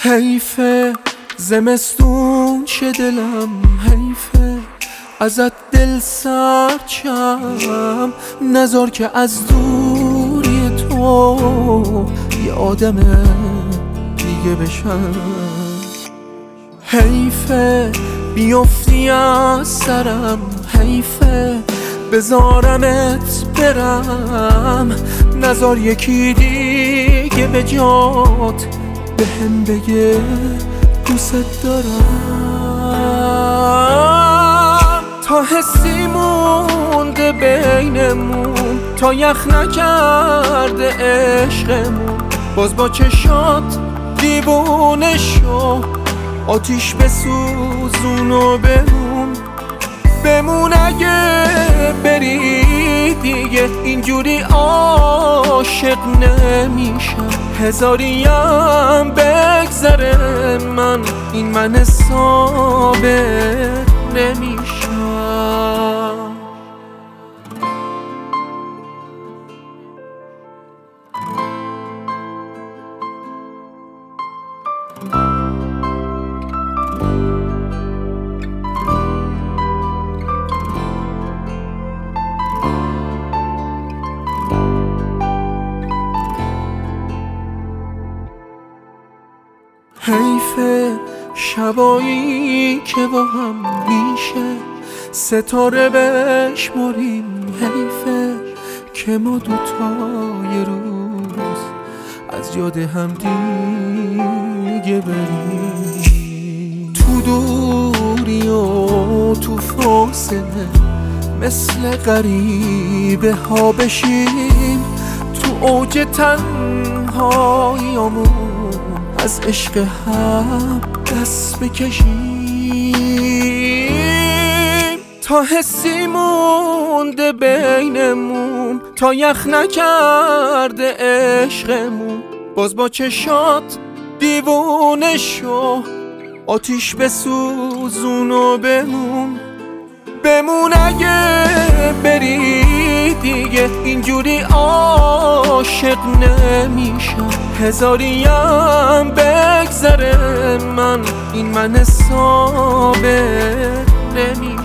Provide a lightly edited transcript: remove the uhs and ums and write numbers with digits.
حیفه زمستون چه دلم حیفه ازت دل سرچم نذار که از دوری تو یه آدم دیگه بشم. حیفه بیفتی از سرم حیفه بذارمت برم نذار یکی دیگه به جات بهم بگه دوست دارم. تا حسی مونده بینمون تا یخ نکرده عشقمون باز با چشات دیوونه شو آتیش بسوزون و بمون اگه بری دیگه اینجوری عاشق نمیشم. هزاریم بگذره این من حسابت نمیشم. حیفه شبایی که با هم میشه ستاره بشماریم حیفه که ما دوتا یه روز از یاد هم دیگه بریم. تو دوری و تو فاصله مثل غریبه ها بشیم تو اوج تنهاییامون از عشق هم دست بکشیم. تا حسی مونده بینمون تا یخ نکرده عشقمون باز با چشات دیوونه شو آتیش بسوزون و بمون اگه بری دیگه اینجوری عاشق نمیشم. هزاریم بگذره این من حسابت نمیشم.